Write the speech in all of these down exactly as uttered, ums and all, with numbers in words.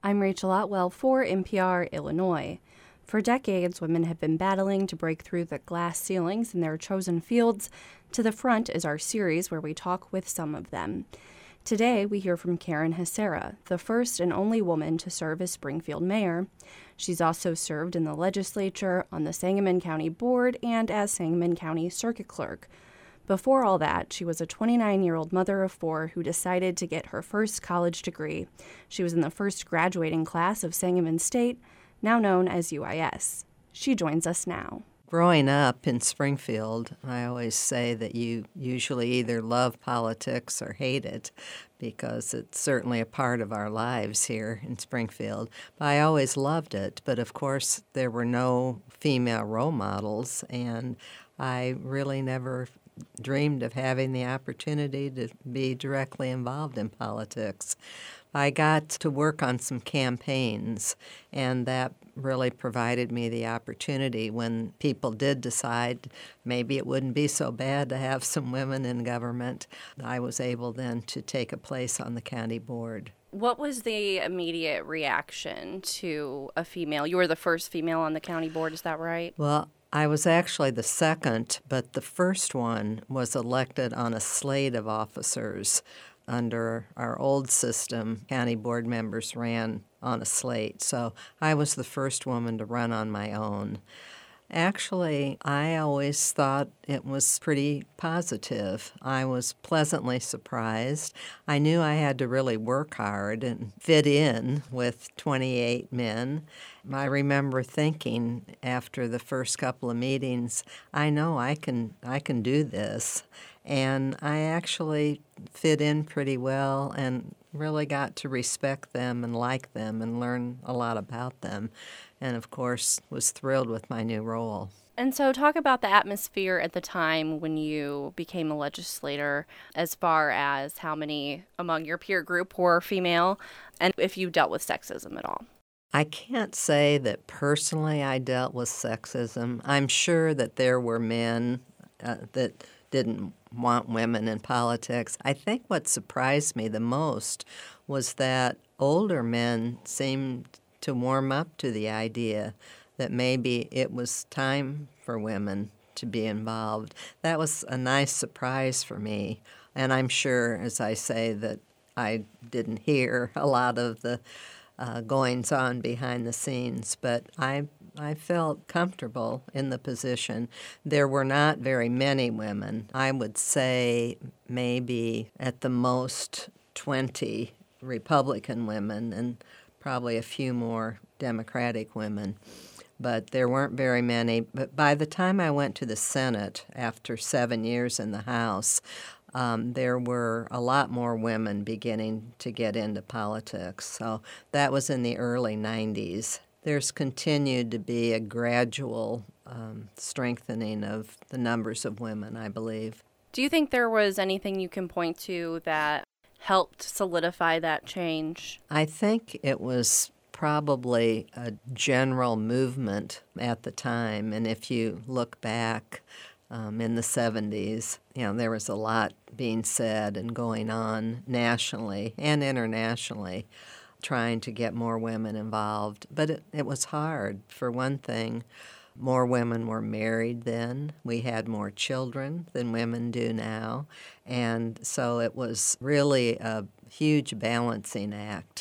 I'm Rachel Otwell for N P R Illinois. For decades, women have been battling to break through the glass ceilings in their chosen fields. To the Front is our series where we talk with some of them. Today, we hear from Karen Hesera, the first and only woman to serve as Springfield mayor. She's also served in the legislature, on the Sangamon County Board, and as Sangamon County Circuit Clerk. Before all that, she was a twenty-nine-year-old mother of four who decided to get her first college degree. She was in the first graduating class of Sangamon State, now known as U I S. She joins us now. Growing up in Springfield, I always say that you usually either love politics or hate it because it's certainly a part of our lives here in Springfield. But I always loved it, but of course there were no female role models, and I really never dreamed of having the opportunity to be directly involved in politics. I got to work on some campaigns, and that really provided me the opportunity when people did decide maybe it wouldn't be so bad to have some women in government. I was able then to take a place on the county board. What was the immediate reaction to a female? You were the first female on the county board, is that right? Well, I was actually the second, but the first one was elected on a slate of officers. Under our old system, county board members ran on a slate, so I was the first woman to run on my own. Actually, I always thought it was pretty positive. I was pleasantly surprised. I knew I had to really work hard and fit in with twenty-eight men. I remember thinking after the first couple of meetings, I know I can I can do this. And I actually fit in pretty well and really got to respect them and like them and learn a lot about them. And, of course, was thrilled with my new role. And so talk about the atmosphere at the time when you became a legislator, as far as how many among your peer group were female, and if you dealt with sexism at all. I can't say that personally I dealt with sexism. I'm sure that there were men uh, that didn't want women in politics. I think what surprised me the most was that older men seemed to warm up to the idea that maybe it was time for women to be involved. That was a nice surprise for me, and I'm sure, as I say, that I didn't hear a lot of the uh, goings-on behind the scenes, but I I felt comfortable in the position. There were not very many women. I would say maybe at the most twenty Republican women and probably a few more Democratic women. But there weren't very many. But by the time I went to the Senate after seven years in the House, um, there were a lot more women beginning to get into politics. So that was in the early nineties. There's continued to be a gradual um, strengthening of the numbers of women, I believe. Do you think there was anything you can point to that helped solidify that change? I think it was probably a general movement at the time, and if you look back um, in the seventies, you know, there was a lot being said and going on nationally and internationally, trying to get more women involved. But it, it was hard. For one thing, more women were married then. We had more children than women do now. And so it was really a huge balancing act.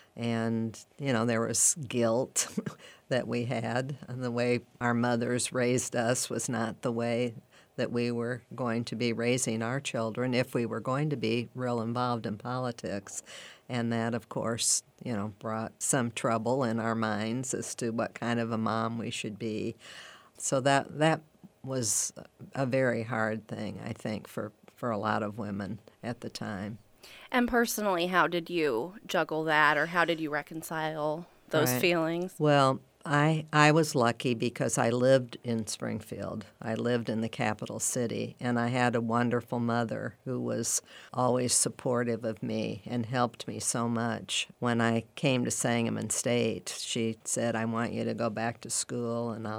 And, you know, there was guilt that we had, and the way our mothers raised us was not the way that we were going to be raising our children if we were going to be real involved in politics. And that, of course, you know, brought some trouble in our minds as to what kind of a mom we should be. So that that was a very hard thing, I think, for, for a lot of women at the time. And personally, how did you juggle that, or how did you reconcile those Right. feelings? Well, I I was lucky because I lived in Springfield. I lived in the capital city, and I had a wonderful mother who was always supportive of me and helped me so much. When I came to Sangamon State, she said, "I want you to go back to school, and I'll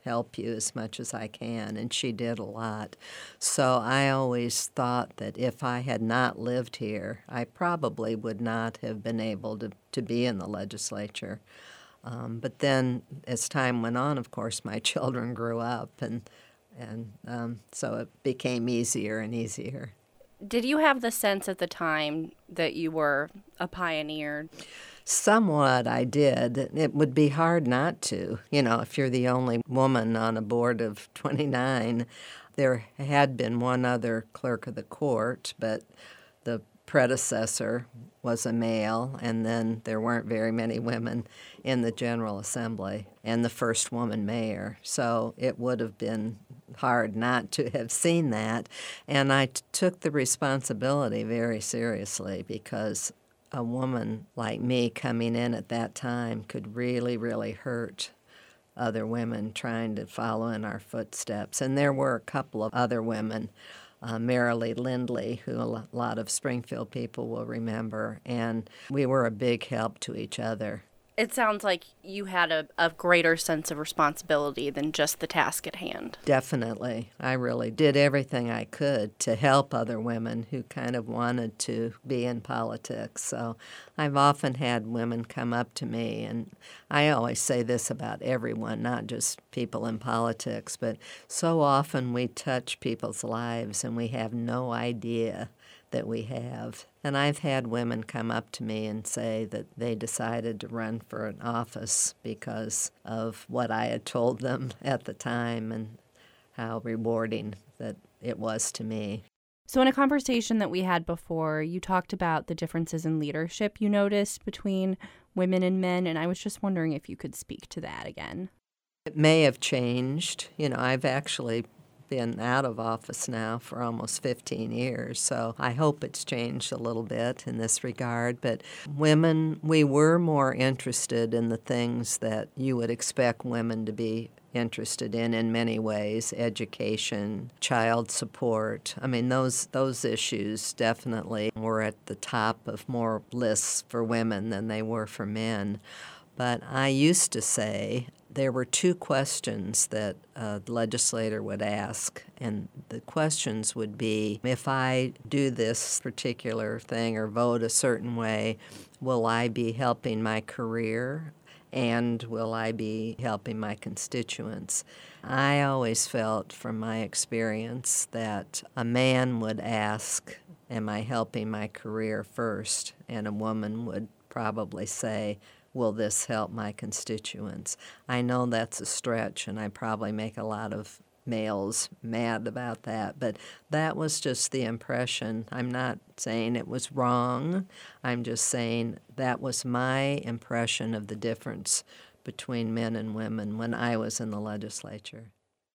help you as much as I can, and she did a lot. So I always thought that if I had not lived here, I probably would not have been able to, to be in the legislature. Um, but then, as time went on, of course, my children grew up, and and um, so it became easier and easier. Did you have the sense at the time that you were a pioneer? Somewhat I did. It would be hard not to. You know, if you're the only woman on a board of twenty-nine, there had been one other clerk of the court, but the predecessor was a male, and then there weren't very many women in the General Assembly, and the first woman mayor. So it would have been hard not to have seen that. And I t- took the responsibility very seriously, because a woman like me coming in at that time could really, really hurt other women trying to follow in our footsteps. And there were a couple of other women, uh, Marilee Lindley, who a lot of Springfield people will remember, and we were a big help to each other. It sounds like you had a, a greater sense of responsibility than just the task at hand. Definitely. I really did everything I could to help other women who kind of wanted to be in politics. So I've often had women come up to me, and I always say this about everyone, not just people in politics, but so often we touch people's lives and we have no idea that we have. And I've had women come up to me and say that they decided to run for an office because of what I had told them at the time and how rewarding that it was to me. So in a conversation that we had before, you talked about the differences in leadership you noticed between women and men, and I was just wondering if you could speak to that again. It may have changed. You know, I've actually been out of office now for almost fifteen years, so I hope it's changed a little bit in this regard. But women, we were more interested in the things that you would expect women to be interested in in many ways: education, child support. I mean, those those issues definitely were at the top of more lists for women than they were for men. But I used to say there were two questions that a legislator would ask, and the questions would be, if I do this particular thing or vote a certain way, will I be helping my career, and will I be helping my constituents? I always felt from my experience that a man would ask, am I helping my career first? And a woman would probably say, will this help my constituents? I know that's a stretch, and I probably make a lot of males mad about that, but that was just the impression. I'm not saying it was wrong. I'm just saying that was my impression of the difference between men and women when I was in the legislature.